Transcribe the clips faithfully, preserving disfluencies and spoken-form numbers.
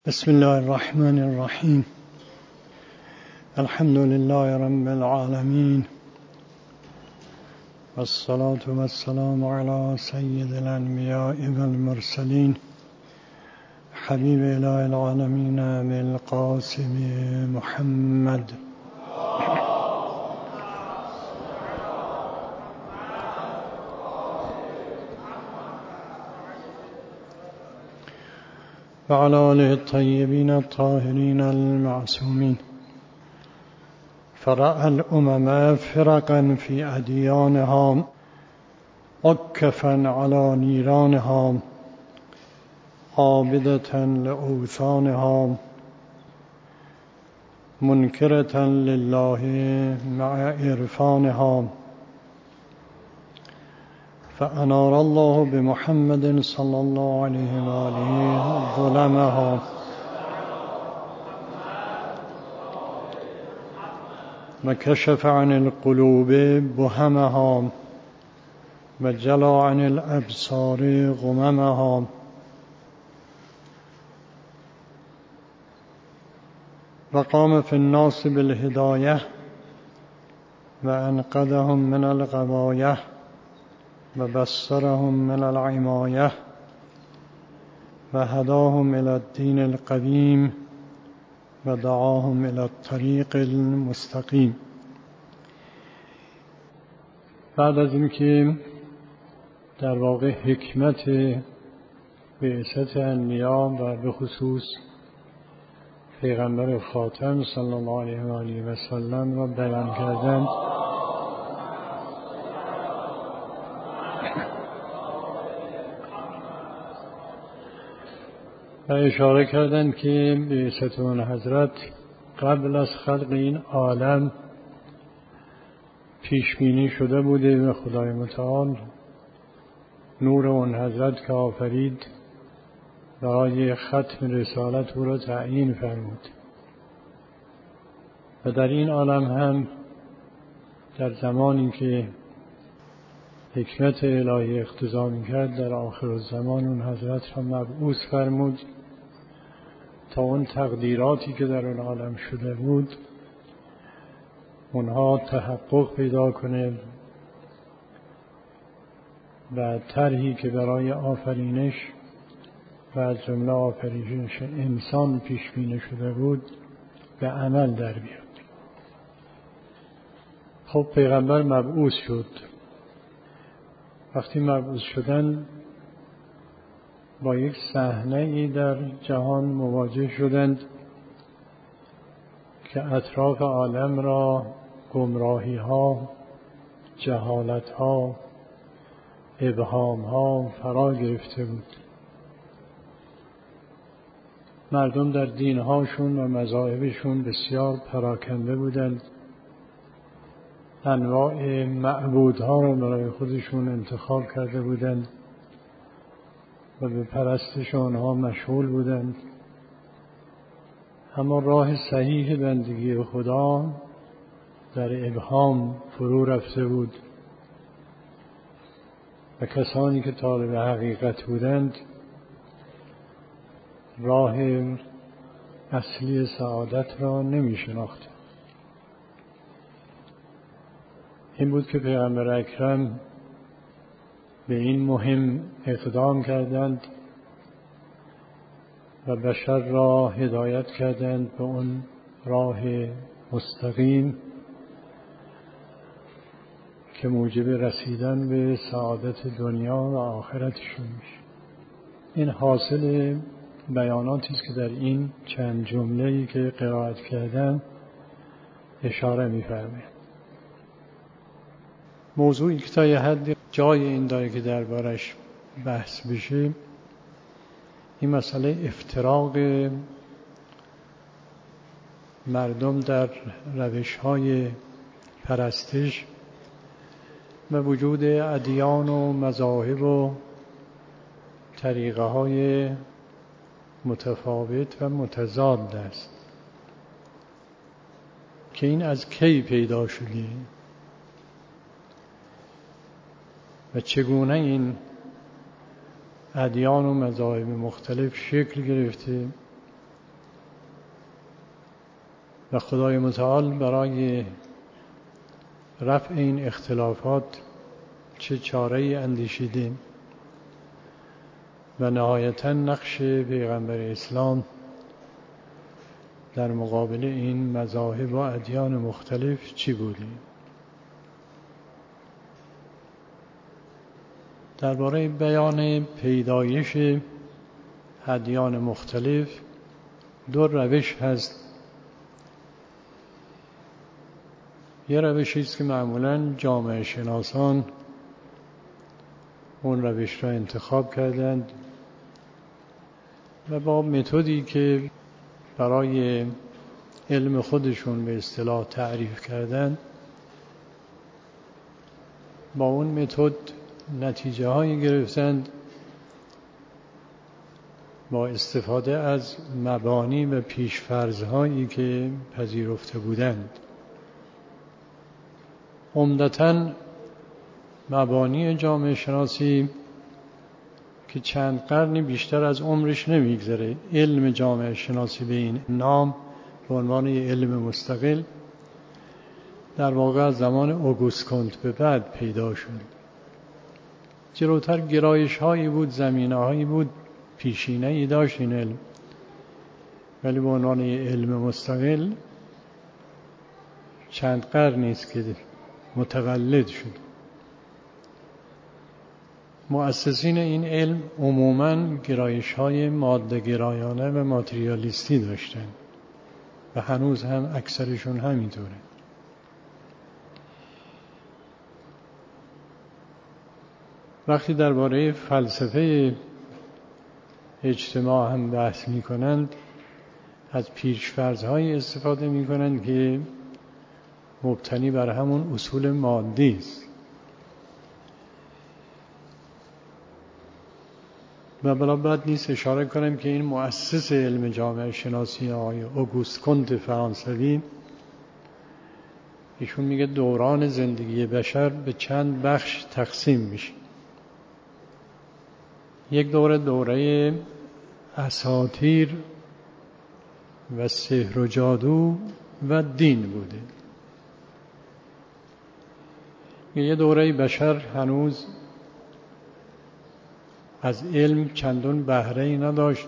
بسم الله الرحمن الرحیم. الحمد لله رب العالمین والصلاة والسلام على سید الانبیاء والمرسلین حبیب اله العالمین بالقاسم محمد. وعلى آله الطيبين الطاهرين المعصومين. فرأى الأمم فرقا في أديانها عكفا على نيرانها عابدة لأوثانها منكرة لله مع عرفانها. فأنار الله بمحمد صلى الله عليه وآله ظلمها وكشف عن القلوب بهمها وجلى عن الأبصار غممها. وقام في الناس بالهداية وأنقذهم من الغواية وبصرهم من العماية وهداهم إلى الدين القديم ودعاهم إلى الطريق المستقيم. بعد از اینکه در واقع حکمت بعثت انبیا و به خصوص پیغمبر خاتم صلی الله علیه و آله و سلم را بیان کردند، و اشاره کردند که بعثت اون حضرت قبل از خلق این عالم پیش بینی شده بوده و خدای متعال نور اون حضرت که آفرید برای ختم رسالت او را تعیین فرمود. و در این عالم هم در زمانی که حکمت الهی اقتضا می‌کرد در آخر الزمان اون حضرت را مبعوث فرمود تا اون تقدیراتی که در اون عالم شده بود اونها تحقق پیدا کنه و طرحی که برای آفرینش و از جمله آفرینش انسان پیش بینی شده بود به عمل در بیاد. خب پیغمبر مبعوث شد. وقتی مبعوث شدن با یک صحنه‌ای در جهان مواجه شدند که اطراف عالم را گمراهی‌ها، جهالت‌ها، ابهام‌ها فرا گرفته بود. مردم در دین‌هاشون و مذاهبشون بسیار پراکنده بودند. انواع معبودها را برای خودشون انتخاب کرده بودند و به پرستش آنها مشغول بودند. اما راه صحیح بندگی خدا در ابهام فرو رفته بود و کسانی که طالب حقیقت بودند راه اصلی سعادت را نمی شناختند. این بود که پیغمبر اکرم به این مهم اقدام کردند و بشر را هدایت کردند به اون راه مستقیم که موجب رسیدن به سعادت دنیا و آخرتشون میشه. این حاصل بیاناتی است که در این چند جمله‌ای که قرائت کردم اشاره می‌فرمایند. موضوعی که تا یه حدی جای این داره که دربارش بحث بشه این مسئله افتراق مردم در روش‌های پرستش و وجود ادیان و مذاهب و طریقه‌های متفاوت و متضاد است که این از کی پیدا شده و چگونه این ادیان و مذاهب مختلف شکل گرفته و خدای متعال برای رفع این اختلافات چه چاره‌ای اندیشیده و نهایتاً نقش پیغمبر اسلام در مقابل این مذاهب و ادیان مختلف چی بوده. درباره بیان پیدایش ادیان مختلف دو روش هست. یه روشی است که معمولاً جامعه شناسان اون روش را انتخاب کردند و با متدی که برای علم خودشون به اصطلاح تعریف کردند با اون متد نتیجه هایی گرفتند با استفاده از مبانی و پیشفرض هایی که پذیرفته بودند. عمدتاً مبانی جامعه شناسی که چند قرنی بیشتر از عمرش نمیگذره، علم جامعه شناسی به این نام به عنوان یک علم مستقل در واقع از زمان اوگوست کنت به بعد پیدا شد. جلوتر گرایش هایی بود، زمینه هایی بود، پیشینه ای داشت این علم، ولی به عنوان یک علم مستقل چند قرنی است که متولد شد. مؤسسین این علم عموماً گرایش‌های ماده گرایانه و ماتریالیستی داشتن و هنوز هم اکثرشون همینطوره. وقتی درباره فلسفه اجتماع هم بحث می‌کنند از پیش‌فرض‌های استفاده می‌کنند که مبتنی بر همون اصول مادی است و بلا بد نیست اشاره کنم که این مؤسس علم جامعه شناسی آقای اوگوست کنت فرانسوی، ایشون میگه دوران زندگی بشر به چند بخش تقسیم میشه. یک دوره دوره اساطیر و سحر و جادو و دین بوده. یه دوره بشر هنوز از علم چندان بهره‌ای نداشت،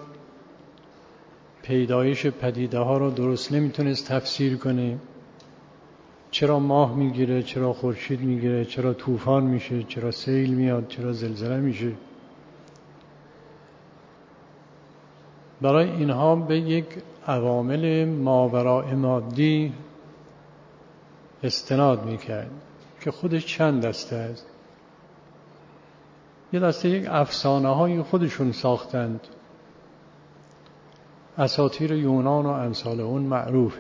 پیدایش پدیده ها رو درست نمیتونست تفسیر کنه. چرا ماه میگیره، چرا خورشید میگیره، چرا طوفان میشه، چرا سیل میاد، چرا زلزله میشه. برای اینها به یک عوامل ماوراء مادی استناد میکرد که خودش چند دسته است. یه دسته یک افسانه های خودشون ساختند، اساطیر یونان و امثال اون معروفه.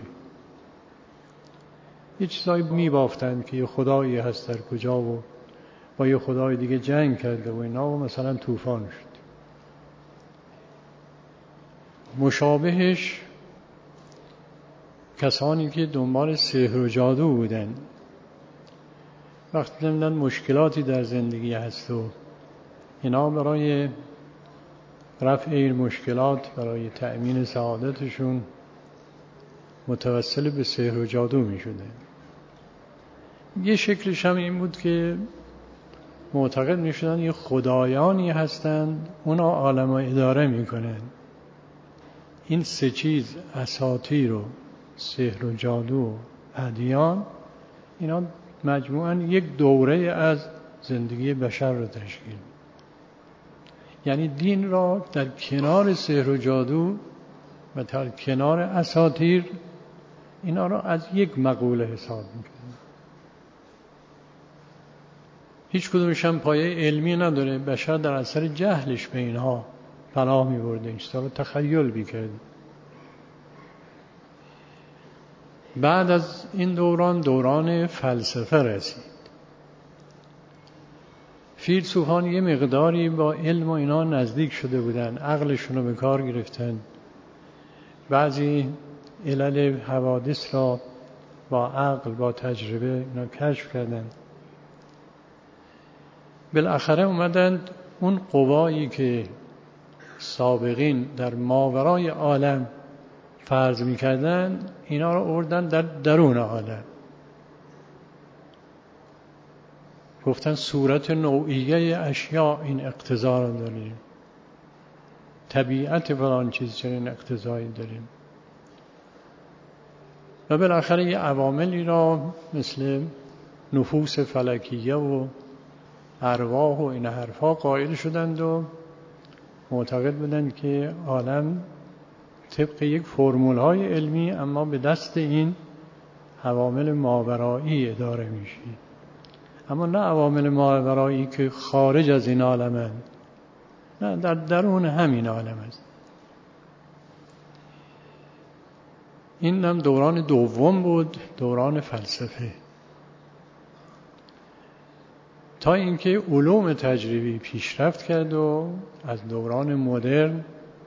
یه چیزایی میبافتند که یه خدایی هست در کجا و با یه خدای دیگه جنگ کرده و اینا و مثلا طوفان شد. مشابهش کسانی که دنبال سحر و جادو بودن، وقتی دیدن مشکلاتی در زندگی هست و اینا برای رفع این مشکلات، برای تأمین سعادتشون متوسل به سحر و جادو می شده. یه شکلش هم این بود که معتقد می شدن یه خدایانی هستند اونا عالم رو اداره می کنن. این سه چیز، اساطیر و سحر و جادو و ادیان، اینا مجموعاً یک دوره از زندگی بشر رو تشکیل. یعنی دین را در کنار سحر و جادو و در کنار اساطیر اینا را از یک مقوله حساب میکنه. هیچ کدومش هم پایه علمی نداره. بشر در اثر جهلش به اینها پناه میبرده، این چیزا رو تخیل میکرد. بعد از این دوران دوران فلسفه رسید. فیلسوفان یه مقداری با علم و اینا نزدیک شده بودن، عقلشون رو به کار گرفتن، بعضی علل حوادث را با عقل، با تجربه اینا کشف کردن. بالاخره اومدند اون قوایی که سابقین در ماورای عالم فرض میکردن اینا رو آوردن در درون عالم، گفتن صورت نوعیه اشیاء این اقتضا رو داریم، طبیعت فلان چیز چنین اقتضایی داریم. و بالاخره یه عواملی را مثل نفوس فلکیه و ارواح و این حرفا قائل شدند و معتقد بودند که عالم طبق یک فرمول‌های علمی اما به دست این عوامل ماورایی اداره میشه، اما نه عوامل ماورایی که خارج از این عالمند، نه در درون همین عالم است. این هم دوران دوم بود، دوران فلسفه، تا اینکه علوم تجریبی پیشرفت کرد و از دوران مدرن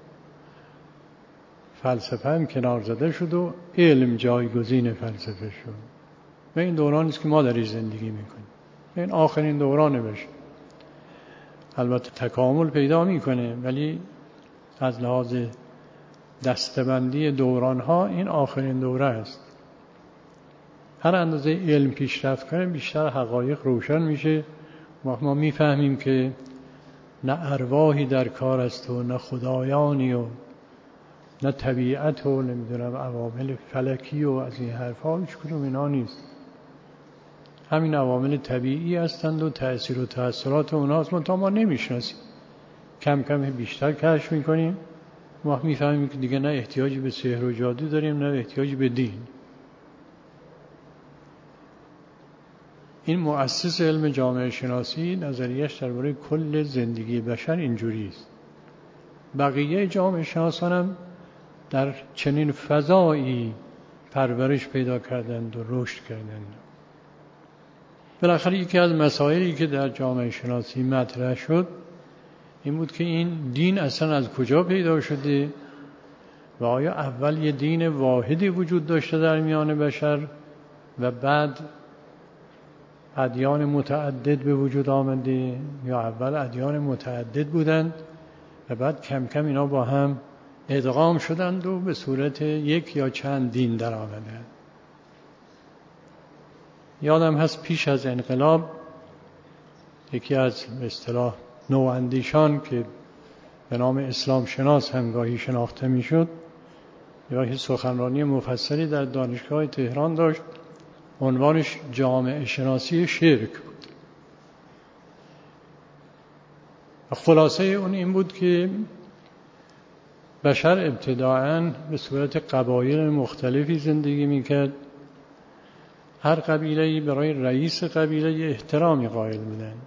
فلسفه هم کنار زده شد و علم جایگزین فلسفه شد. و این دورانی است که ما درش زندگی میکنیم. این آخرین دورانه بشه. البته تکامل پیدا میکنه، ولی از لحاظ دستبندی دورانها این آخرین دوره است. هر اندازه علم پیشرفت کنه بیشتر حقایق روشن میشه و ما میفهمیم که نه ارواحی در کار است و نه خدایانی و نه طبیعت و نمیدونم عوامل فلکی و از این حرفا، هیچ کدوم اینا نیست. همین عوامل طبیعی هستند و تأثیر و تأثیرات اونهاست، منتها ما نمیشناسیم. کم کم بیشتر کشف میکنیم، ما میفهمیم که دیگه نه احتیاجی به سحر و جادو داریم، نه احتیاجی به دین. این مؤسس علم جامعه شناسی نظریه‌اش درباره کل زندگی بشر اینجوری است. بقیه جامعه شناسان هم در چنین فضایی پرورش پیدا کردند و رشد کردند. بالاخره یکی از مسائلی که در جامعه شناسی مطرح شد این بود که این دین اصلا از کجا پیدا شده و آیا اول یه دین واحدی وجود داشته در میان بشر و بعد ادیان متعدد به وجود آمده، یا اول ادیان متعدد بودند و بعد کم کم اینا با هم ادغام شدند و به صورت یک یا چند دین در آمدند. یادم هست پیش از انقلاب یکی از به اصطلاح نواندیشان که به نام اسلام شناس همگاهی شناخته میشد، یا سخنرانی مفصلی در دانشگاه تهران داشت، عنوانش جامعه شناسی شرک بود. و خلاصه اون این بود که بشر ابتداعاً به صورت قبایل مختلفی زندگی میکرد. هر قبیله‌ای برای رئیس قبیله احترامی قائل بودند.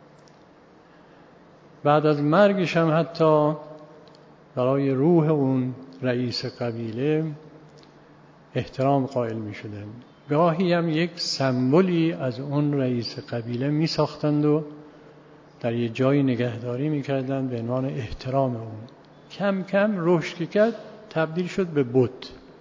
بعد از مرگش هم حتی برای روح اون رئیس قبیله احترام قائل می شدند. گاهی هم یک سمبولی از اون رئیس قبیله می ساختند و در یه جایی نگهداری می کردند به عنوان احترام اون. کم کم رشد کرد، تبدیل شد به بت.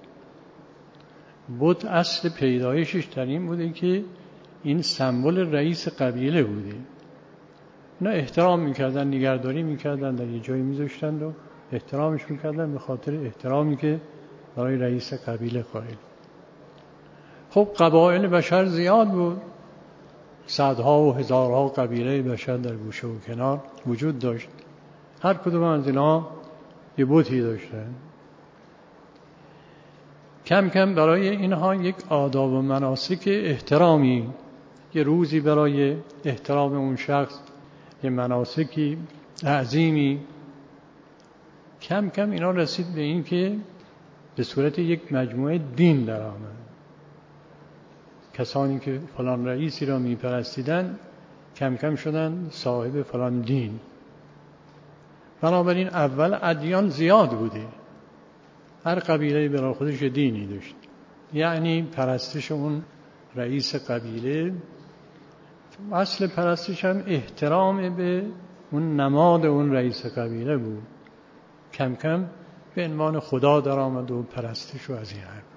بت اصل پیدایشش در این بوده که این سمبل رئیس قبیله بوده. نه احترام میکردن، نگهداری میکردن، در یه جایی میذاشتند و احترامش میکردن به خاطر احترامی که برای رئیس قبیله قائل. خب قبایل بشر زیاد بود، صدها و هزارها قبیله بشر در گوشه و کنار وجود داشت. هر کدوم از اینا یه بتی داشتن. کم کم برای اینها یک آداب و مناسک احترامی، یه روزی برای احترام اون شخص، یه مناسکی عظیمی، کم کم اینا رسید به این که به صورت یک مجموعه دین در آمد. کسانی که فلان رئیسی را میپرستیدن کم کم شدن صاحب فلان دین. بنابراین اول ادیان زیاد بوده، هر قبیله برای خودش دینی داشت، یعنی پرستش اون رئیس قبیله. اصل پرستش هم احترام به اون نماد اون رئیس قبیله بود. کم کم به عنوان خدا در آمد و پرستش و از این حرف.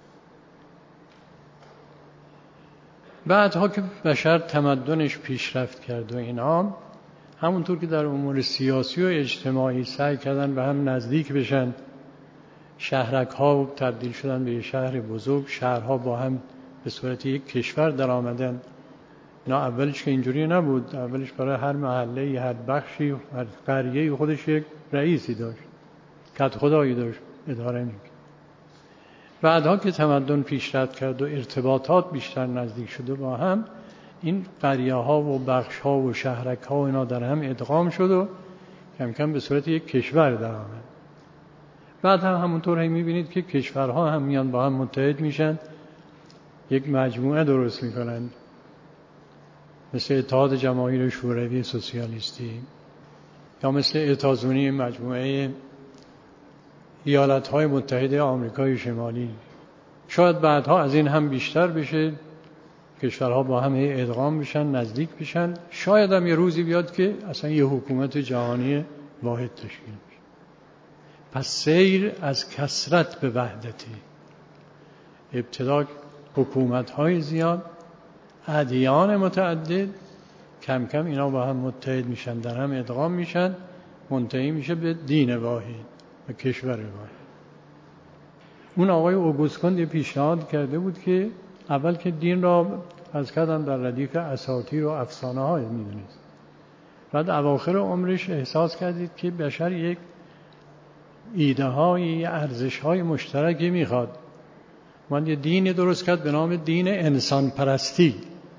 بعدها که بشر تمدنش پیشرفت کرد و اینا، همونطور که در امور سیاسی و اجتماعی سعی کردن به هم نزدیک بشن، شهرک ها تبدیل شدن به شهر بزرگ، شهرها با هم به صورت یک کشور در آمدن. نه اولش که اینجوری نبود، اولش برای هر محله، هر بخشی، هر قریه خودش یک رئیسی داشت، کت خدایی داشت اداره میکرد. بعدها که تمدن پیشرفت کرد و ارتباطات بیشتر نزدیک شده با هم، این قریه ها و بخش ها و شهرک ها و اینا در هم ادغام شد و کم کم به صورت یک کشور در آمد. بعد هم همونطور هم میبینید که کشورها هم میان با هم متحد میشن، یک مجموعه درست میکنن، مثل اتحاد جماهیر شوروی سوسیالیستی یا مثل اتحادیه مجموعه ایالت‌های متحده آمریکای شمالی. شاید بعدها از این هم بیشتر بشه، کشورها با هم ادغام بشن، نزدیک بشن. شاید هم یه روزی بیاد که اصلا یه حکومت جهانی واحد تشکیل بشه. پس سیر از کثرت به وحدتی، ابتدا حکومت‌های زیاد، ادیان متعدد، کم کم اینا با هم متحد میشن، در هم ادغام میشن، منتهی میشه به دین واحد و کشور واحد. اون آقای اوگوست کند پیشنهاد کرده بود که اول که دین را از کردن در ردیف اساطیر و افسانه های میدونید، بعد اواخر عمرش احساس کردید که بشر یک ایده های، ارزش های مشترکی میخواد. من یه دینی درست کرد به نام دین انسان پرستی،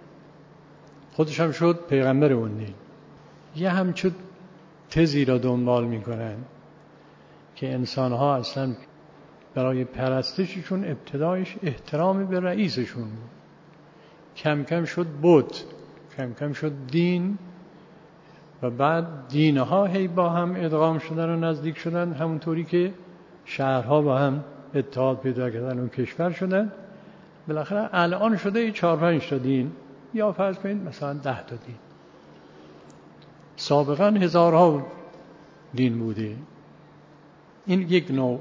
خودش هم شد پیغمبر اون دین. یه همچون تزی را دنبال میکنن که انسانها اصلا برای پرستششون ابتدایش احترام به رئیسشون بود، کم کم شد بت، کم کم شد دین، و بعد دینها هی با هم ادغام شدن و نزدیک شدن، همونطوری که شهرها با هم اتحاد پیدا کردن و کشور شدن. بالاخره الان شده چهار پنج تا دین، یا فرض کنید مثلا ده تا دین. سابقا هزارها دین بوده. این یک نوع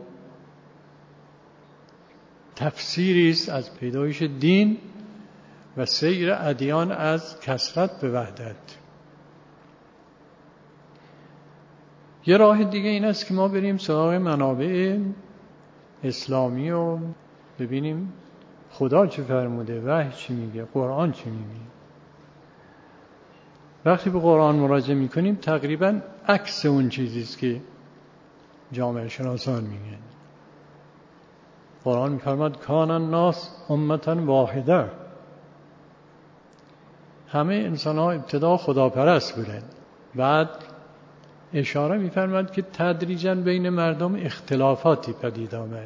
تفسیری است از پیدایش دین و سیر ادیان از کثرت به وحدت. یه راه دیگه این است که ما بریم سراغ منابع اسلامی و ببینیم خدا چه فرموده، وحی چی میگه، قرآن چی میگه. وقتی به قرآن مراجعه میکنیم تقریبا عکس اون چیزی است که جامعه شناسان میگن. قرآن میفرماد کان الناس امة واحده، همه انسان ها ابتدا خداپرست بودن. بعد اشاره میفرماد که تدریجاً بین مردم اختلافاتی پدید آمد.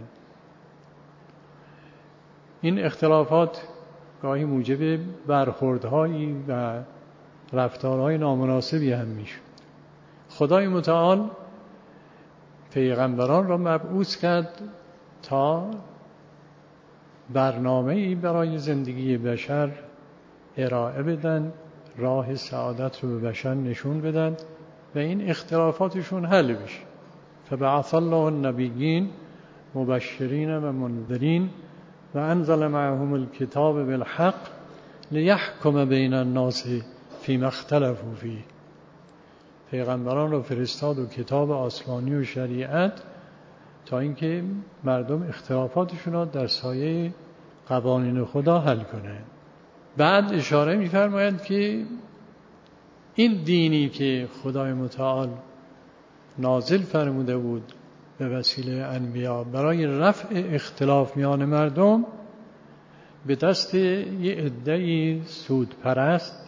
این اختلافات گاهی موجب برخوردهایی و رفتارهای نامناسبی هم میشد. خدای متعال پیغمبران را مبعوث کرد تا برنامه‌ای برای زندگی بشر ارائه بدن، راه سعادت رو به بشر نشون بدن و این اختلافاتشون حل بشه. فبعث الله النبیین مبشرین و منذرین و انزل معهم الکتاب بالحق لیحکم بین الناس فیما اختلفوا فیه. پیغمبران را فرستاد و کتاب آسمانی و شریعت تا اینکه مردم اختلافاتشون را در سایه قوانین خدا حل کنند. بعد اشاره می‌فرمایند که این دینی که خدای متعال نازل فرموده بود به وسیله انبیا برای رفع اختلاف میان مردم، به دست یه عده‌ای سودپرست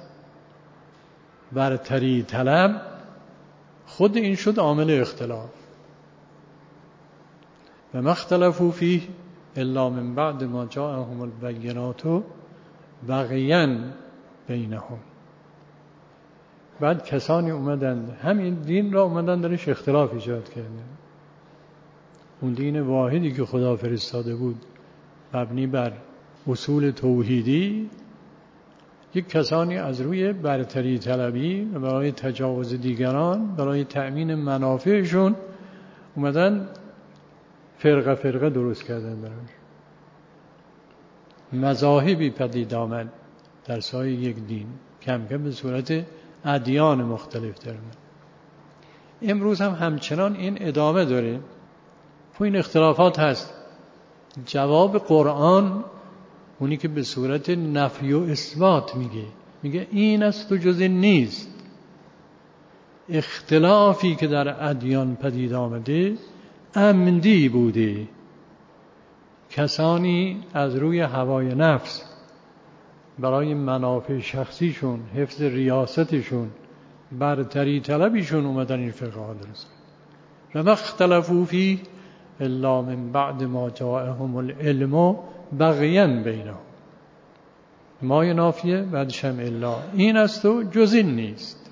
برتری طلب، خود این شد عامل اختلاف. و ما اختلفوا فیه الا من بعد ما جاءهم البینات بغیا بینهم. بعد کسانی اومدن همین دین را اومدن درش اختلاف ایجاد کردن. اون دین واحدی که خدا فرستاده بود مبنی بر اصول توحیدی، یک کسانی از روی برتری طلبی و برای تجاوز دیگران، برای تأمین منافعشون اومدن فرقه فرقه درست کردن درش. مذاهبی پدید آمد در سایه یک دین، کم کم به صورت ادیان مختلف در اومد. امروز هم همچنان این ادامه داره. خب این اختلافات هست. جواب قرآن اونی که به صورت نفی و اثبات میگه، میگه این است و جز این نیست. اختلافی که در ادیان پدید آمده عمدی بوده، کسانی از روی هوای نفس برای منافع شخصیشون، حفظ ریاستشون، برتری طلبیشون اومدن این فرقه ها درست و ما اختلفوا فیه الا من بعد ما جاءهم العلم بغیا بینهم. ما نافیه بعدش هم الا، این است و جز این نیست.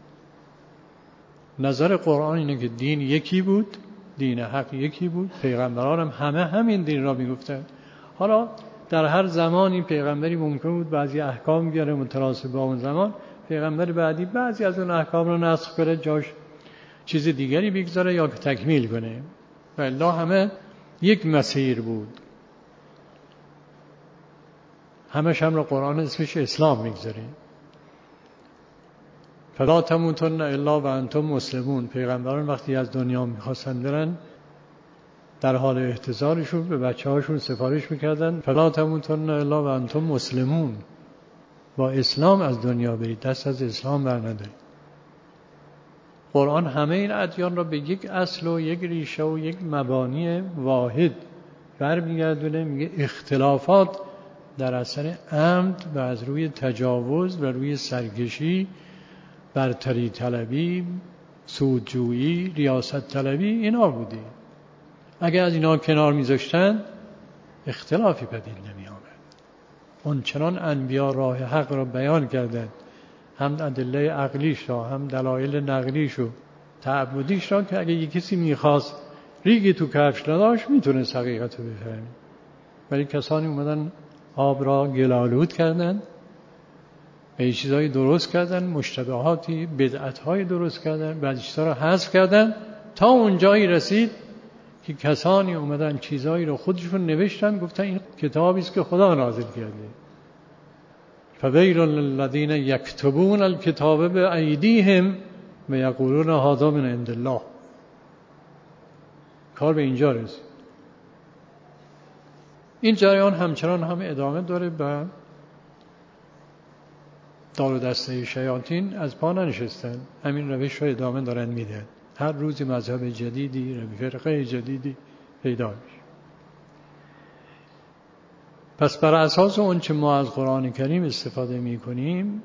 نظر قرآن اینه که دین یکی بود، دین حق یکی بود، پیغمبران هم همه همین دین را میگفتن. حالا در هر زمانی پیغمبری ممکن بود بعضی احکام بیاره متناسب با اون زمان، پیغمبر بعدی بعضی از اون احکام رو نسخ کنه، جاش چیز دیگری بگذاره یا تکمیل کنه. و الا همه یک مسیر بود. همش هم را قرآن اسمش اسلام میگذاره. فلا تموتن الا و انتم مسلمون. پیغمبران وقتی از دنیا میخواستن برن در حال احتضارشون به بچه هاشون سفارش میکردن فلا تموتن الا و انتم مسلمون، با اسلام از دنیا برید، دست از اسلام بر ندارید. قرآن همه این ادیان را به یک اصل و یک ریشه و یک مبانی واحد برمیگردونه. میگه اختلافات در اثر عمد و از روی تجاوز و روی سرکشی، برتری طلبی، سودجویی، ریاست طلبی، اینا بوده. اگه از اینا کنار میذاشتن اختلافی پدید نمی آمد. اون چنان انبیا راه حق را بیان کردند، هم ادله عقلیش را، هم دلایل نقلیش و تعبدیش را، که اگه یک کسی میخواست ریگی تو کفش نداشت میتونست حقیقت رو بفهمه. ولی کسانی اومدن آب را گلالود کردن، به چیزایی درست کردن، مشتبهاتی، بدعت‌های درست کردن، بعضی چیزا را حذف کردن، تا اون جایی رسید که کسانی اومدن چیزایی رو خودشون نوشتن، گفتن این کتابی است که خدا نازل کرده. فویل للذین یکتبون الکتاب بایدیهم و یقولون هذا من عند الله. کار به اینجا رسید. این جریان همچنان هم ادامه داره و دار و دسته شیاطین از پا ننشستن، همین روش رو ادامه دارن میدن. هر روز مذهب جدیدی، فرقه جدیدی پیدا میشه. پس بر اساس اون چه ما از قرآن کریم استفاده میکنیم،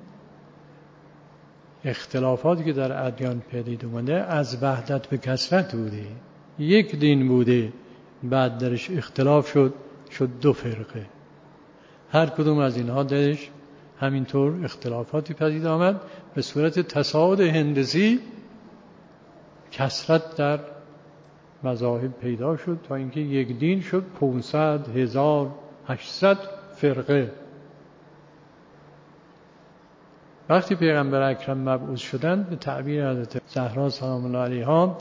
اختلافاتی که در ادیان پدید اومده از وحدت به کثرت بوده. یک دین بوده، بعد درش اختلاف شد، شد دو فرقه. هر کدوم از اینها درش همینطور اختلافاتی پدید آمد، به صورت تصاعد هندسی کثرت در مذاهب پیدا شد تا اینکه یک دین شد پانصد، هزار، هشتصد فرقه. وقتی پیغمبر اکرم مبعوث شدند، به تعبیر حضرت زهرا سلام الله علیها،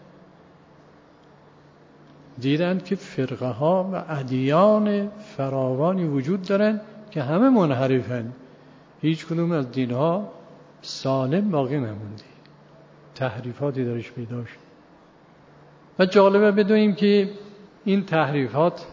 دیدند که فرقه ها و ادیان فراوانی وجود دارند که همه منحرفند، هیچ کدوم از دینها سالم باقی نمونده، تحریفاتی درش پیدا شد. و جالبه بدونیم که این تحریفات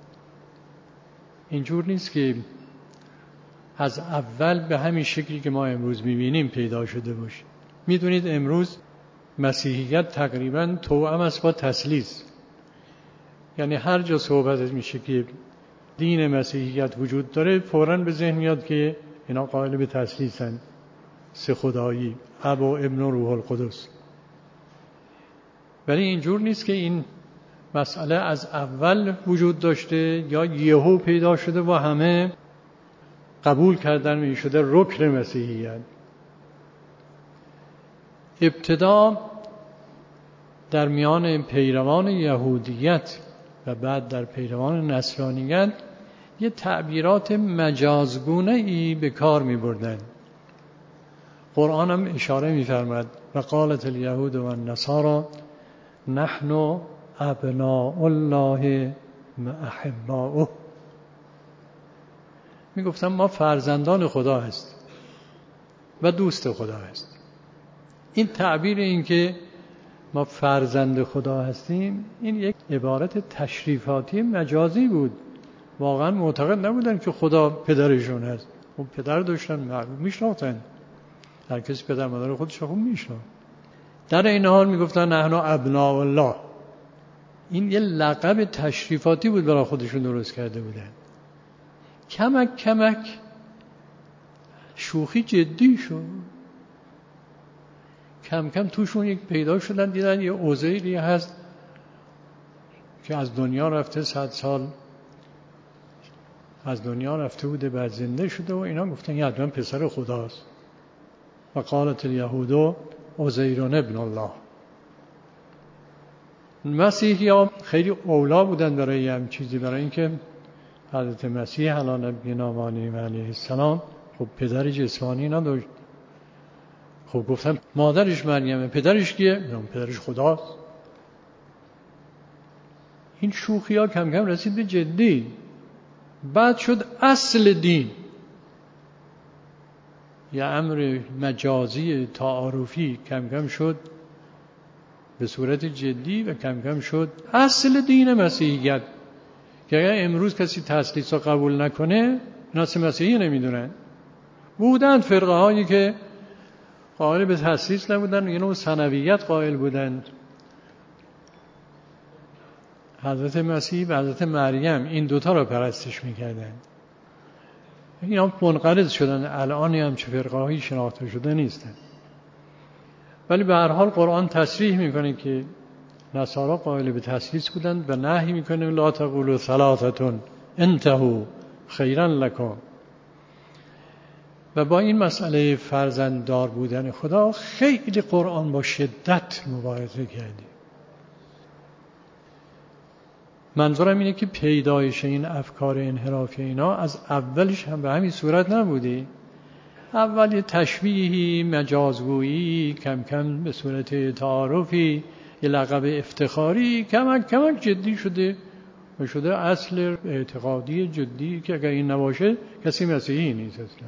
اینجور نیست که از اول به همین شکلی که ما امروز میبینیم پیدا شده باشه. میدونید امروز مسیحیت تقریبا توأم است با تثلیث. یعنی هر جا صحبت میشه که دین مسیحیت وجود داره، فوراً به ذهن میاد که اینا قائل به تثلیثن، سه خدایی، اب و ابن و روح القدس. ولی اینجور نیست که این مسئله از اول وجود داشته یا یهو پیدا شده و همه قبول کردن می شده رکن مسیحیت. ابتدا در میان پیروان یهودیت و بعد در پیروان نصرانیت یه تعبیرات مجازگونه ای به کار می بردن. قرآن هم اشاره می فرمد و قالت الیهود و النصارى نحن ابناء الله و احباؤه. می گفتن ما فرزندان خدا هست و دوست خدا هست. این تعبیر این که ما فرزند خدا هستیم، این یک عبارت تشریفاتی مجازی بود. واقعا معتقد نبودن که خدا پدرشون هست. خب پدر داشتن، معلوم میشناختن، هر کسی پدر مادر خودش خوب میشناخت. در این حال میگفتن نحن ابناء الله. این یه لقب تشریفاتی بود برای خودشون درست کرده بودن. کمک کمک شوخی جدی شد. کم کم توشون یک پیدا شدن، دیدن یه عزیری هست که از دنیا رفته، صد سال از دنیا رفته بوده، بعد زنده شده و اینا گفتن یه حتما پسر خداست. و قالت الیهود عزیر ابن الله. مسیحی ها خیلی اولا بودن برای هم چیزی، برای اینکه حضرت مسیح علی نبینا و علیه السلام خب پدر جسمانی نداشت. خب گفتم مادرش مریمه، پدرش کیه؟ پدرش خداست. این شوخی ها کم کم رسید به جدی. بعد شد اصل دین، یه امر مجازی تعارفی کم کم شد به صورت جدی و کم کم شد اصل دین مسیحیت، که اگر امروز کسی تسلیس رو قبول نکنه ناس مسیحی نمیدونن. بودن فرقه هایی که قائل به تسلیس نبودن، یه نوع ثانویت قائل بودن. حضرت مسیح و حضرت مریم این دوتا را پرستش میکردن. اینا منقرض شدن، الان هم چه فرقه هایی شناخته شده نیستن. ولی به هر حال قرآن تصریح میکنه که نصارا قائل به تسلیس بودند و نهی میکنه لا تقولوا ثلاثه انتهوا خیرا لکم. و با این مسئله فرزنددار بودن خدا خیلی قرآن با شدت مبارزه کرده. منظورم اینه که پیدایش این افکار انحرافی اینا از اولش هم به همین صورت نبوده. اول یه تشبیهی، مجازگویی، کم کم به صورت تعارفی، یه لقب افتخاری، کمک کمک جدی شده و شده اصل اعتقادی جدی که اگر این نباشه کسی مسیحی نیست اصلا.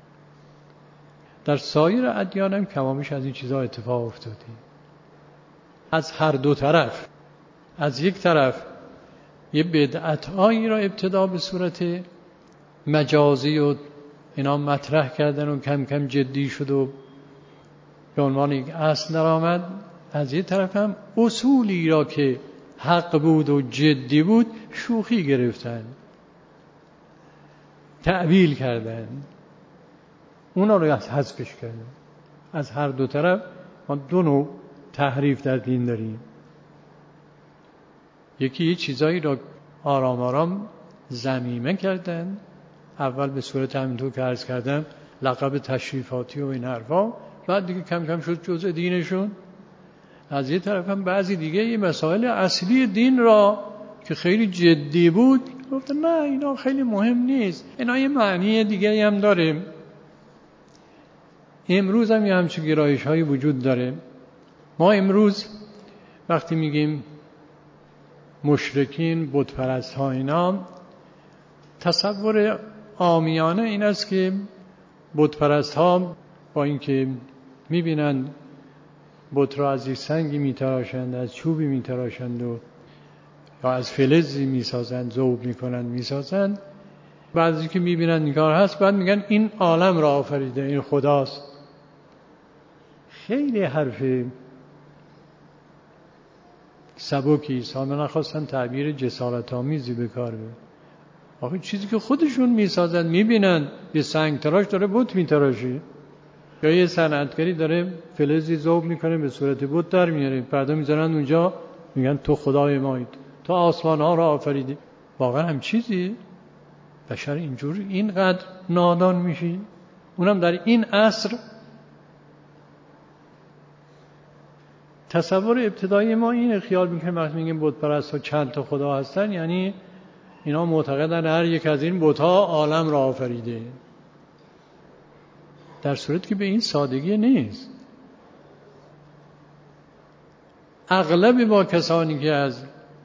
در سایر ادیان هم کمامش از این چیزها اتفاق افتاده. از هر دو طرف، از یک طرف یه بدعت‌هایی را ابتدا به صورت مجازی و اینا مطرح کردن و کم کم جدی شد و به عنوان یک اصل درآمد. از یک طرف هم اصولی را که حق بود و جدی بود شوخی گرفتن، تعویل کردن، اونا رو حذفش کردن. از هر دو طرف ما دو نوع تحریف در دین داریم. یکی یه چیزایی را آرام آرام ضمیمه کردن، اول به صورت همینطور که عرض کردم لقب تشریفاتی و این حرفا، بعد دیگه کم کم شد جزء دینشون. از یه طرف هم بعضی دیگه یه مسائل اصلی دین را که خیلی جدی بود گفتن نه اینا خیلی مهم نیست، اینا یه معنی دیگه هم داره. امروز هم یه همچون گرایش هایی وجود داره. ما امروز وقتی میگیم مشرکین، بت پرست ها، اینا تصور عامیانه این است که بت پرست ها با اینکه میبینن بت را از سنگی میتراشند، از چوبی میتراشند و یا از فلزی میسازند، ذوب میکنند میسازند، بعد از اینکه میبینن این کار هست بعد میگن این عالم را آفریده، این خداست. خیلی حرف سبکی، سامن نخواستن تعبیر جسارت آمیزی به کار ببرن. آخه چیزی که خودشون میسازن، میبینن یه سنگ تراش داره بت میتراشه، یا یه صنعتگری داره فلزی ذوب میکنه به صورت بت در میاره، بعدا میذارن اونجا میگن تو خدای مایید، تو آسمان ها را آفریدی. واقعا هم چیزی بشر اینجور اینقدر نادان میشی؟ اونم در این عصر. تصور ابتدایی ما اینه، خیال میکنیم وقتی میگیم بت پرست ها چند تا خدا هستن یعنی اینا معتقدن هر یک از این بت ها عالم را آفریده، در صورتی که به این سادگی نیست. اغلب با کسانی که از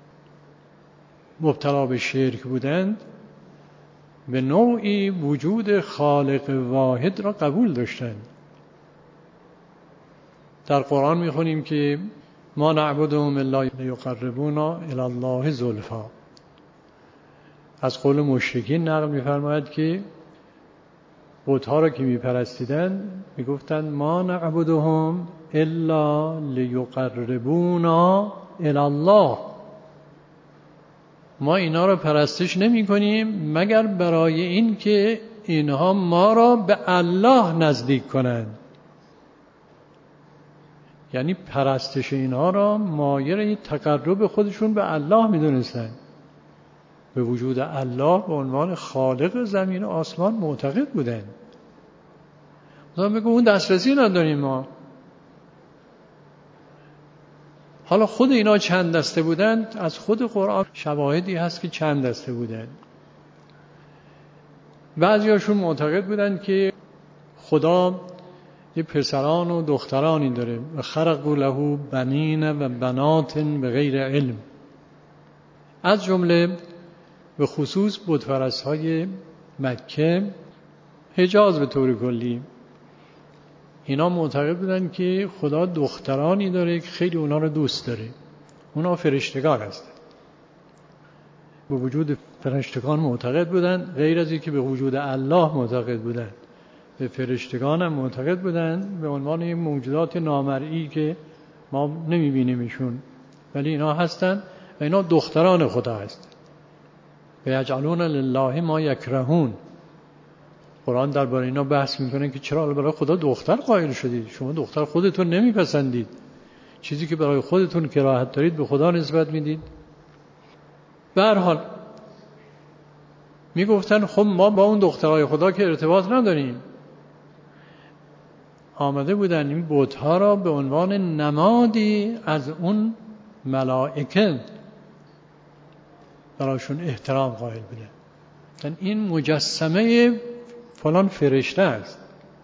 مبتلا به شرک بودند به نوعی وجود خالق واحد را قبول داشتند. در قرآن میخونیم که ما نعبدهم الا لیقربونا الی الله زلفا. از قول مشرکین نقل می‌فرماید که بت‌ها را که می‌پرستیدن میگفتند ما نعبدهم الا لیقربونا الی الله. ما اینا را پرستش نمی‌کنیم مگر برای این که اینها ما را به الله نزدیک کنند. یعنی پرستش اینها را مایه تقرب خودشون به الله می‌دونستند. به وجود الله به عنوان خالق زمین و آسمان معتقد بودند. مثلا بگو اون دسترسی نداریم ما. حالا خود اینا چند دسته بودند؟ از خود قرآن شواهدی هست که چند دسته بودند. بعضیاشون معتقد بودند که خدا یه پسران و دخترانی داره و خلقوا له بنین و بنات به غیر علم. از جمله به خصوص بت‌پرست‌های مکه، حجاز به طور کلی، اینا معتقد بودن که خدا دخترانی داره که خیلی اونا رو دوست داره. اونا فرشتگان هستن. به وجود فرشتگان معتقد بودن، غیر از اینکه به وجود الله معتقد بودن، به فرشتگان هم معتقد بودن به عنوان موجودات نامرئی که ما نمی‌بینیمشون، ولی اینا هستن و اینا دختران خدا هستن. و یجعلون لله ما یکرهون. قرآن درباره اینا بحث میکنه که چرا برای خدا دختر قائل شدید؟ شما دختر خودتون نمیپسندید، چیزی که برای خودتون کراهت دارید به خدا نسبت میدید. به هر حال میگفتن خب ما با اون دخترای خدا که ارتباط نداریم. آمده بودن این بت‌ها را به عنوان نمادی از اون ملائکه براشون احترام قائل بودن. این مجسمه فلان فرشته است.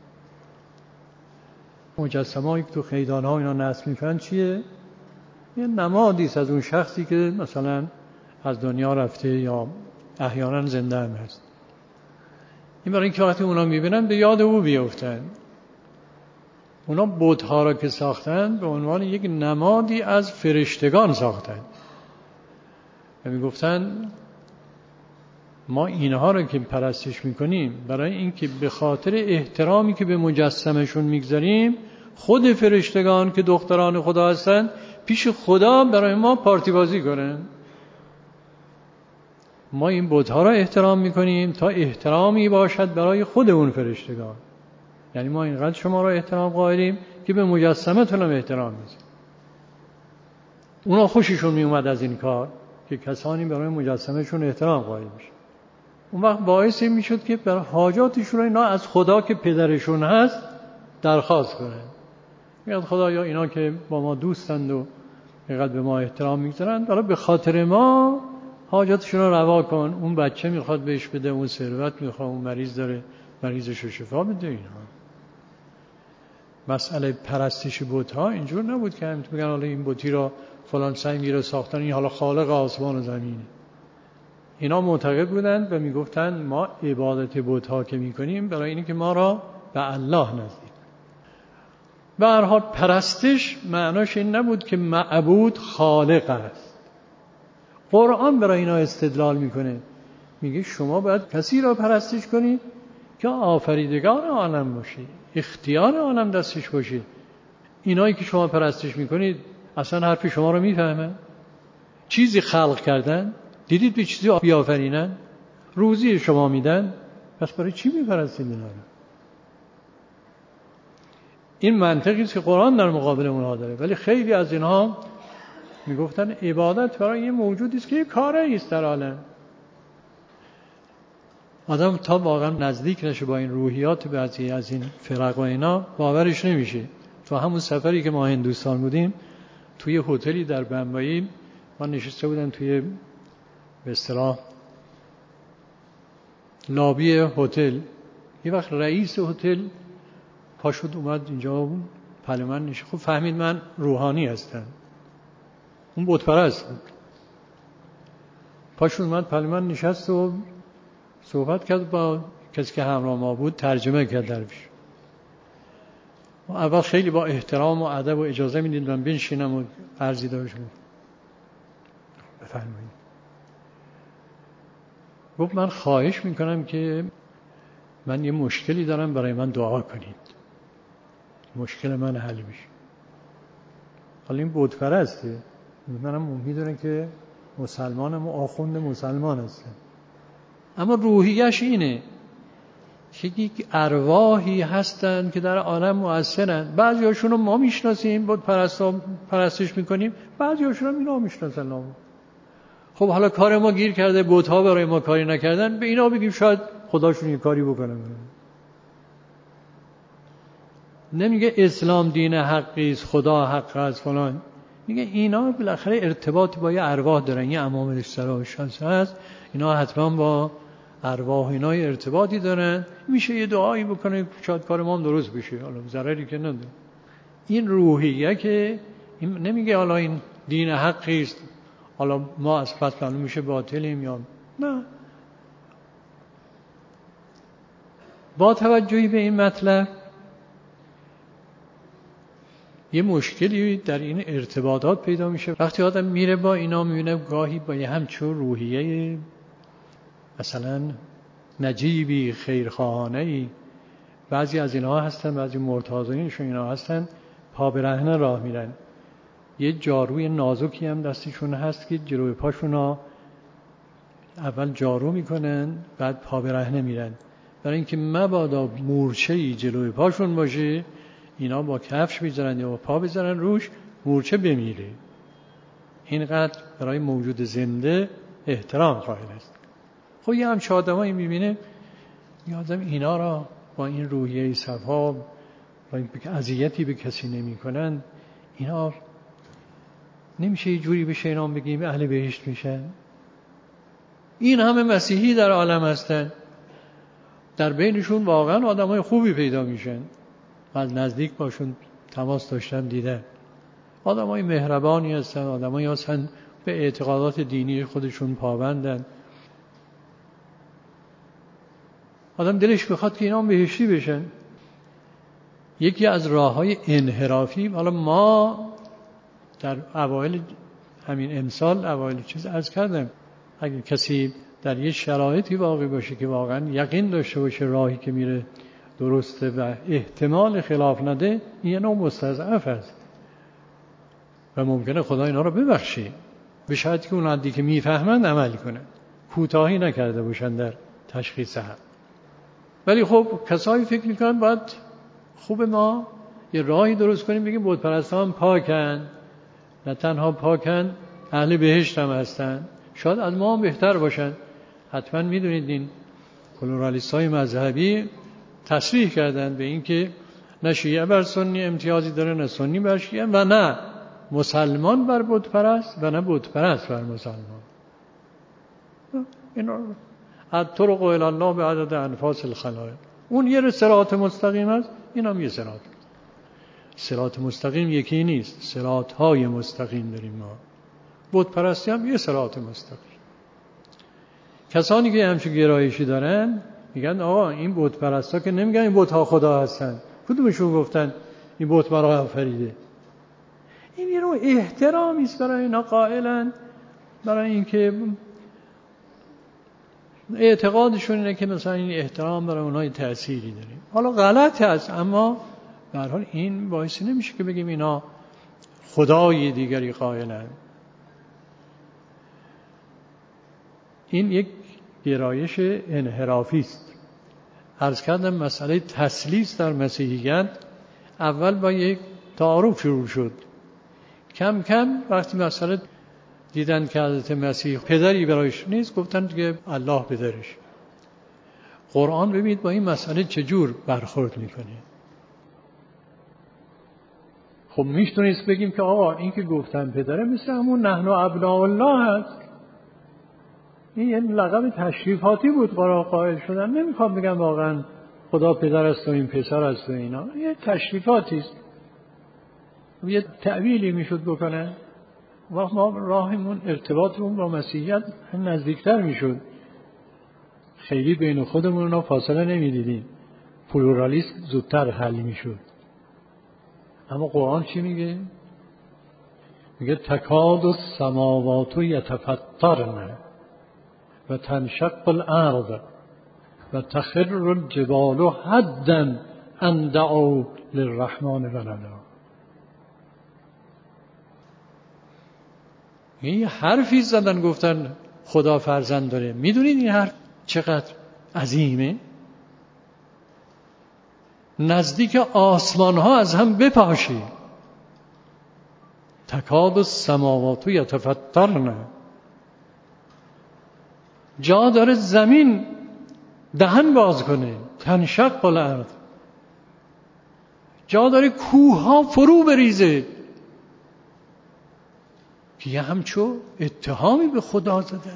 مجسمه هایی که تو خیدان ها اینا نصب میکنن چیه؟ یه نمادی است از اون شخصی که مثلا از دنیا رفته یا احیانا زنده هم هست. این برای اینکه وقتی اونا میبینن به یاد او بیفتن. اونا بت‌ها را که ساختن به عنوان یک نمادی از فرشتگان ساختن و میگفتن ما اینها رو که پرستش میکنیم برای اینکه به خاطر احترامی که به مجسمشون میگذاریم، خود فرشتگان که دختران خدا هستن پیش خدا برای ما پارتی بازی کنن. ما این بت‌ها را احترام میکنیم تا احترامی باشد برای خود اون فرشتگان. یعنی ما اینقدر شما را احترام قائلیم که به مجسمتون هم احترام میذاریم. اونا خوششون میومد از این کار که کسانی برای مجسمهشون احترام قائل میشه. اون وقت باعث این میشد که برای حاجاتشون رو اینا از خدا که پدرشون هست درخواست کنن. میگن خدا یا اینا که با ما دوستند و اینقدر به ما احترام میگذارن، حالا به خاطر ما حاجاتشون رو روا کن. اون بچه میخواد بهش بده، اون ثروت میخواد، اون مریض داره مریضش رو شفا بده. اینا مسئله پرستش بت‌ها اینجور نبود که همین میگن حالا این بتی را فلان سنگی رو ساختن، این حالا خالق آسمان و زمینه. اینا معتقد بودند و میگفتند ما عبادت بت‌ها که میکنیم برای اینه که ما را به الله نزدیک. به هر حال پرستش معناش این نبود که معبود خالق است. قرآن برای اینا استدلال میکنه، میگه شما باید کسی را پرستش کنید که آفریدگار عالم باشه، اختیار عالم دستش باشه. اینایی که شما پرستش میکنید اصلا حرف شما رو میفهمن؟ چیزی خلق کردن؟ دیدید به چیزی بیافرینن؟ روزی شما میدن؟ پس برای چی میپرستید اینا رو؟ این منطقی است که قرآن در مقابل اونها داره. ولی خیلی از اینها میگفتن عبادت برای یه موجودی است که یه کاری است در عالم. آدم تا واقعا نزدیک نشه با این روحیات بعضی از این فرق و اینا باورش نمیشه. تو همون سفری که ما هندوستان بودیم توی هتلی در بمبئی ما نشسته بودن توی به اصطلاح لابی هتل. یه وقت رئیس هتل پاشد اومد اینجا پهلو من نشست. خب فهمید من روحانی هستم. اون بت پرست بود. پاشد اومد پهلو من نشست و صحبت کرد با کسی که همراه ما بود، ترجمه کرد درش. اول خیلی با احترام و ادب و اجازه میدید من بنشینم و عرضی داشتم. بفرمایید. گفت من خواهش میکنم که من یه مشکلی دارم، برای من دعا کنید، مشکل من حل بشه. حالا این بتپرسته، منم میدونم که مسلمانم و آخوند مسلمان هستم، اما روحیش اینه که یک ارواحی هستن که در عالم مؤثرن. بعضی هاشون رو ما میشناسیم، بت پرستا پرستش میکنیم، بعضی هاشون رو اینا میشناسن. خب حالا کار ما گیر کرده، بت ها برای ما کاری نکردن، به اینا بگیم شاید خداشون یه کاری بکنه. نمیگه اسلام دین حقی است، خدا حق است فلان، میگه اینا بالاخره ارتباط با یه ارواح دارن، یه امام اشتراش هست، اینا حتما با ارواح اینا ارتباطی دارن، میشه یه دعایی بکنه شاید کار ما هم درست بشه، حالا ضرری که نداره. این روحیه که این نمیگه حالا این دین حقی است، حالا ما از پس معلوم میشه باطلیم یا نه. با توجهی به این مطلب یه مشکلی در این ارتباطات پیدا میشه. وقتی آدم میره با اینا میبینه گاهی با یه همچون روحیه مثلا نجیبی خیرخواهانه‌ای، بعضی از اینها هستن، بعضی مرتاضینشون اینا هستن، پا برهنه راه میرن، یه جاروی نازکی هم دستشون هست که جلوی پاشون ها اول جارو میکنن بعد پا برهنه میرن، برای اینکه مبادا مورچه‌ای جلوی پاشون باشه، اینا با کفش میذارن یا با پا بذارن روش، مورچه بمیره. اینقدر برای موجود زنده احترام قائل است. خب یه همچه آدمایی میبینه یادم اینا را با این روحیه صفا، با این اذیتی به کسی نمی کنن، اینا نمیشه یه جوری بشه اینا بگیم اهل بهشت میشن. این همه مسیحی در عالم هستن، در بینشون واقعا آدمای خوبی پیدا میشن، از نزدیک باشون تماس داشتن دیدن، آدمای مهربانی هستن، آدمایی هستن به اعتقادات دینی خودشون پابندن. آدم دلش بخواد که اینا بهشتی بشن. یکی از راه‌های انحرافی، حالا ما در اوایل همین امسال اوایل چیز عرض کردم، اگر کسی در یه شرایطی واقع باشه که واقعا یقین داشته باشه راهی که میره درسته و احتمال خلاف نده، این نوع مستضعف است و ممکنه خدا اینا رو ببخشه، به شرطی که اون حدی که میفهمند عمل کنن، کوتاهی نکرده باشن در تشخیص حق. ولی خب کسایی فکر میکنن باید خوب ما یه راهی درست کنیم بگیم بت پرستان پاکن، نه تنها پاکن اهل بهشت هم هستن، شاید از ما هم بهتر باشن. حتما میدونید این پلورالیست های مذهبی تصریح کردن به این که نه شیعه بر سنی امتیازی داره، نه سنی بر شیعه، و نه مسلمان بر بت پرست و نه بت پرست بر مسلمان. اینا الطرق الی الله بعدد انفاس الخلائق، اون یه صراط مستقیم است، این هم یه صراط. صراط مستقیم یکی نیست، صراط های مستقیم داریم ما. بت پرستی هم یه صراط مستقیم. کسانی که همچون گرایشی دارن میگن آقا این بت پرستا که نمیگن این بت ها خدا هستن، کدومشون گفتن این بت مرا آفریده؟ این یه نوع احترامی است برای اینا قائلن، برای اینکه اعتقادشون اینه که مثلا این احترام برای اونها تأثیری داره. حالا غلط هست، اما به هر حال این باعث نمیشه که بگیم اینا خدای دیگری قائلن. این یک گرایش انحرافی است. عرض کردم مسئله تثلیث در مسیحیت اول با یک تعارف شروع شد، کم کم وقتی مسئله دیدن که حضرت مسیح پدری برایش نیست، گفتن که الله پدرش. قرآن ببینید با این مسئله چجور برخورد میکنه. خب میشتونیست بگیم که آقا این که گفتن پدره مثل همون نحن ابناء الله هست، این یه لقب تشریفاتی بود برای قائل شدن، نمیخوام بگم واقعا خدا پدر است و این پسر است و اینا، یه تشریفاتی است، یه تعبیری میشد بکنن. وقت ما راهمون ارتباطمون با مسیحیت نزدیکتر میشد، خیلی بین خودمون فاصله نمیدیدیم، پلورالیسم زودتر حل میشد. اما قرآن چی میگه؟ میگه تکاد السماوات یتفطرن و تنشق الارض و تخر الجبال هدا ان دعوا للرحمن ولدا. این حرفی زدن گفتن خدا فرزند داره. میدونید این حرف چقدر عظیمه؟ نزدیک آسمان ها از هم بپاشی. تکاد السماوات یتفطرن، جا داره زمین دهن باز کنه. تنشق الارض، جا داره کوه ها فرو بریزه. که یه همچو اتهامی به خدا زده.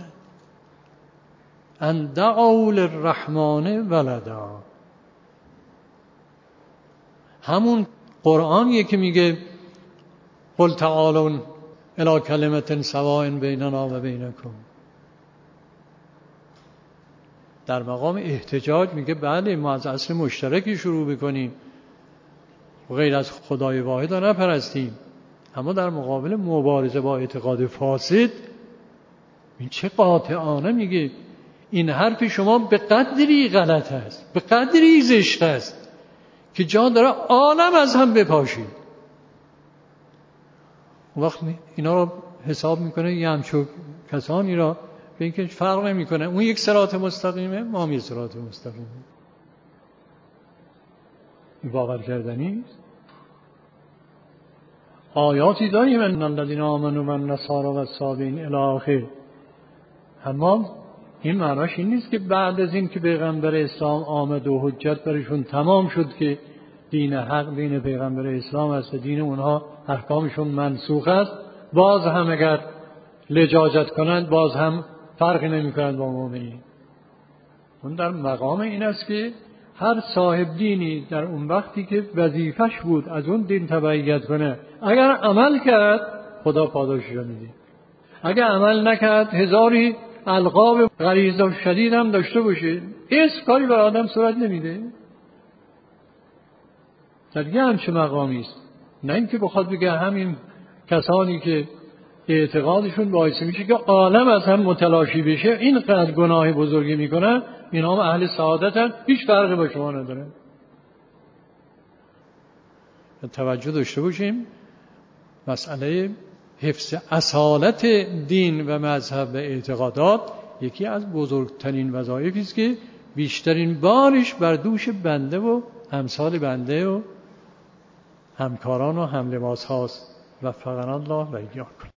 ان دعوا للرحمن ولدا. همون قرآنیه که میگه قل تعالوا الی کلمة سواء بیننا و بینکم. در مقام احتجاج میگه بله ما از اصل مشترکی شروع بکنیم، غیر از خدای واحد را نپرستیم، اما در مقابل مبارزه با اعتقاد فاسد این چه قاطعانه میگه. این حرف شما به قدری غلط است، به قدری زشت است که جا داره عالم از هم بپاشید. وقت اینا رو حساب میکنه یه همچون کسانی را به اینکه فرق نمیکنه اون یک صراط مستقیمه، ما هم یک صراط مستقیمه. این باور کردنی است. آیاتی داریم ان الذین آمنوا و النصارى و الصابئین الی آخر. اما این معناش این نیست که بعد از این که پیغمبر اسلام آمد و حجت برشون تمام شد که دین حق دین پیغمبر اسلام است، دین اونها احکامشون منسوخ است، باز هم اگر لجاجت کنند باز هم فرقی نمی کنند با مؤمنین. اون در مقام این است که هر صاحب دینی در اون وقتی که وظیفش بود از اون دین تبعیت کنه، اگر عمل کرد خدا پاداشش رو میده، اگر عمل نکرد هزاری القاب غلیظ و شدید هم داشته باشه هیچ کاری بر آدم صورت نمیده. در یه همچه مقامی است. نه اینکه بخواد بگه همین کسانی که اعتقادشون باعث میشه که عالم از هم متلاشی بشه اینقدر گناه بزرگی میکنن، اینا هم اهل سعادتن، هیچ فرقی با شما نداره. توجه داشته باشیم مسئله حفظ اصالت دین و مذهب و اعتقادات یکی از بزرگترین وظایفی است که بیشترین بارش بر دوش بنده و امثال بنده و همکاران و هملباس هاست. وفقنا الله و ایاکم.